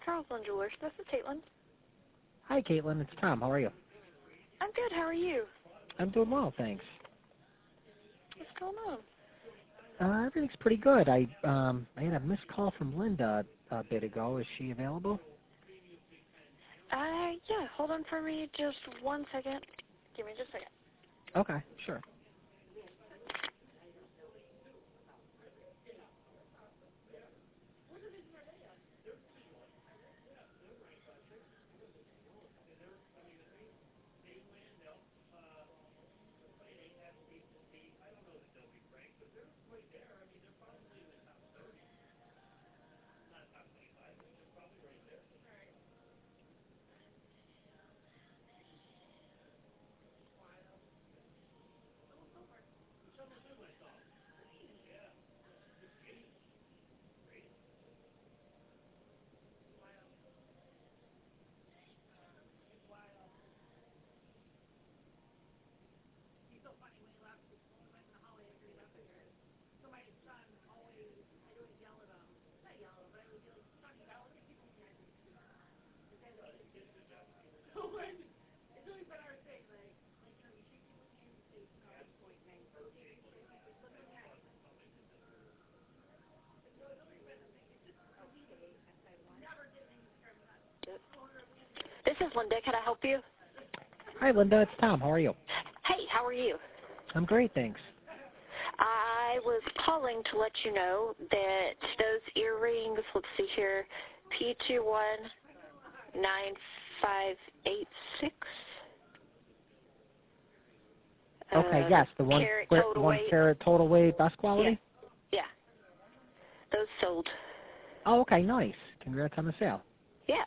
Carlson Jewelers. This is Caitlin. Hi, Caitlin. It's Tom. How are you? I'm good. How are you? I'm doing well, thanks. What's going on? Everything's pretty good. I had a missed call from Linda a bit ago. Is she available? Yeah. Hold on for me just 1 second. Give me just a second. Okay, sure. This is Linda. Can I help you? Hi, Linda. It's Tom. How are you? Hey, how are you? I'm great, thanks. I was calling to let you know that those earrings, let's see here, P219586. Okay, yes, the one carat total weight, best quality? Yeah. Those sold. Oh, okay, nice. Congrats on the sale. Yeah.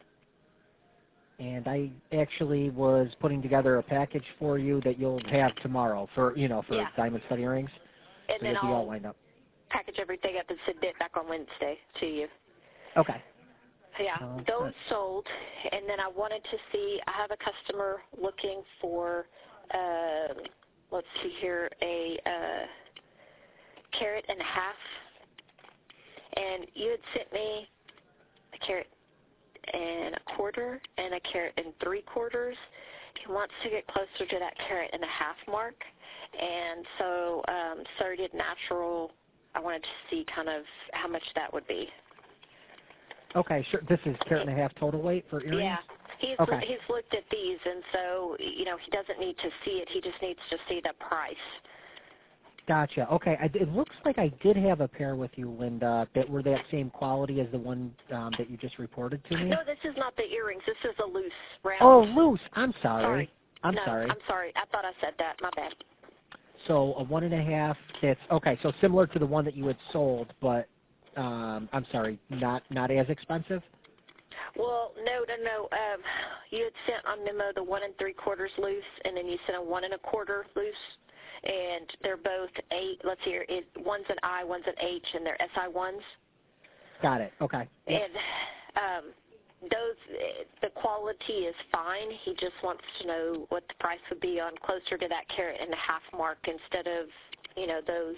And I actually was putting together a package for you that you'll have tomorrow for diamond stud earrings. And so then you'll be all lined up. Package everything up and send it back on Wednesday to you. Okay. Yeah, those sold. And then I wanted to see, I have a customer looking for, let's see here, a carat and a half. And you had sent me a carat and a quarter and a carat and 3/4. He wants to get closer to that carat and a half mark. And so Serrated Natural, I wanted to see kind of how much that would be. Okay, sure. This is carat and a half total weight for earrings? Yeah. He's looked at these, and so, he doesn't need to see it. He just needs to see the price. Gotcha. Okay. It looks like I did have a pair with you, Linda, that were that same quality as the one that you just reported to me. No, this is not the earrings. This is the loose round. Oh, loose. I'm sorry. Sorry. I'm sorry. I'm sorry. I thought I said that. My bad. So a 1.5. That's okay. So similar to the one that you had sold, but I'm sorry, not as expensive. Well, no. You had sent on memo the 1 3/4 loose, and then you sent a 1 1/4 loose, and they're both 8. Let's see here. One's an I, one's an H, and they're SI1s. Got it. Okay. Yep. And the quality is fine. He just wants to know what the price would be on closer to that carat and a half mark instead of, those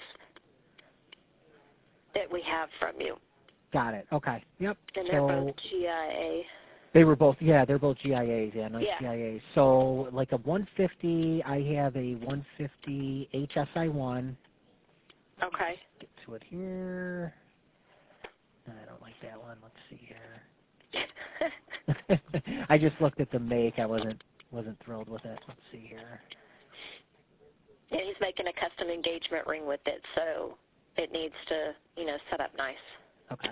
that we have from you. Got it. Okay. Yep. And they're both GIA. They were both, they're both GIAs. Yeah, nice yeah. GIAs. So like a 150, I have a 150 HSI1. Okay. Get to it here. I don't like that one. Let's see here. I just looked at the make. I wasn't thrilled with it. Let's see here. Yeah, he's making a custom engagement ring with it, so it needs to, set up nice. Okay.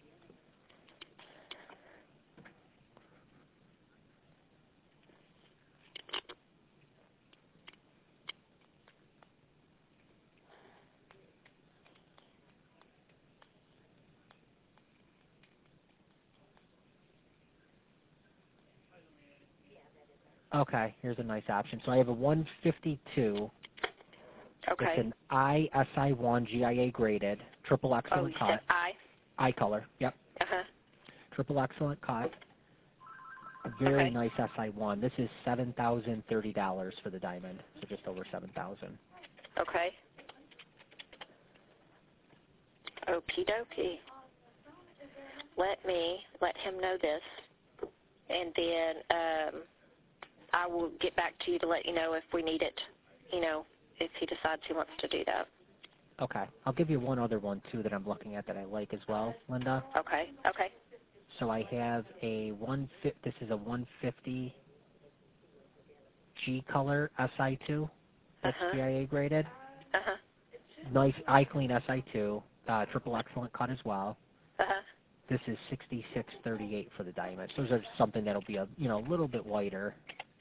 Okay, here's a nice option. So I have a 152. Okay. It's an ISI1 GIA graded, triple excellent cut. I color, yep. Uh-huh. Triple excellent cut. A very nice SI1. This is $7,030 for the diamond, so just over $7,000. Okay. Okie dokie. let me let him know this, and then I will get back to you to let you know if we need it, if he decides he wants to do that. Okay. I'll give you one other one, too, that I'm looking at that I like as well, Linda. Okay. So I have this is a 150 G color SI2 that's GIA graded. Nice eye-clean SI2, triple excellent cut as well. This is $66.38 for the diamonds. Those are something that'll be a little bit whiter.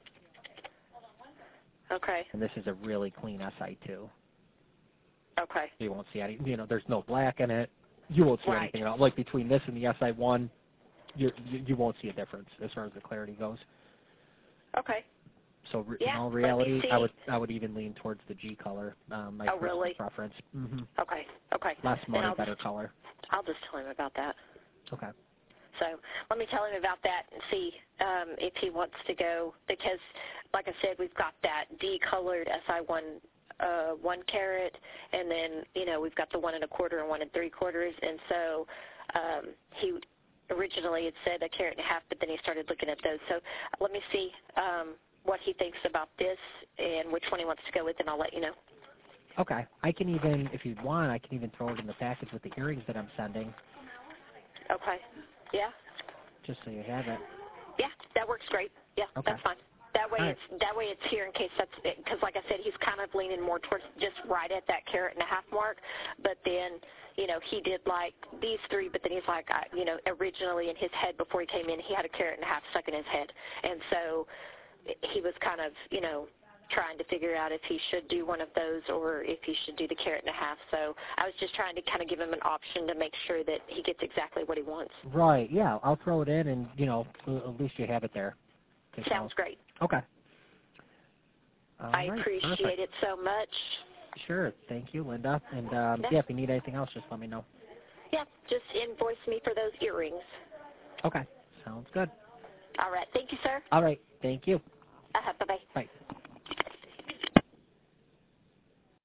Okay. And this is a really clean SI2. Okay. You won't see any, there's no black in it. You won't see anything at all. Like between this and the SI1, you won't see a difference as far as the clarity goes. Okay. So in all reality, I would even lean towards the G color. My personal preference. Mm-hmm. Okay. Less money, better color. I'll just tell him about that. Okay. So let me tell him about that and see if he wants to go, because, like I said, we've got that D-colored SI1 1 carat, and then we've got the 1 1/4 and 1 3/4, and so he originally had said 1.5 carats, but then he started looking at those. So let me see what he thinks about this and which one he wants to go with, and I'll let you know. Okay. I can even, if you want, I can even throw it in the package with the earrings that I'm sending. Okay. Yeah. Just so you have it. Yeah, that works great. Yeah, okay. That's fine. That way it's here in case that's it, because like I said, he's kind of leaning more towards just right at that 1.5 carat mark. But then, he did like these 3, but then he's like, originally in his head before he came in, he had 1.5 carats stuck in his head, and so he was kind of, trying to figure out if he should do one of those or if he should do the 1.5 carats. So I was just trying to kind of give him an option to make sure that he gets exactly what he wants. Right. Yeah. I'll throw it in, and at least you have it there. Sounds great. Okay. I appreciate it so much. Sure. Thank you, Linda. And if you need anything else, just let me know. Yeah. Just invoice me for those earrings. Okay. Sounds good. All right. Thank you, sir. All right. Thank you. Bye-bye. Bye.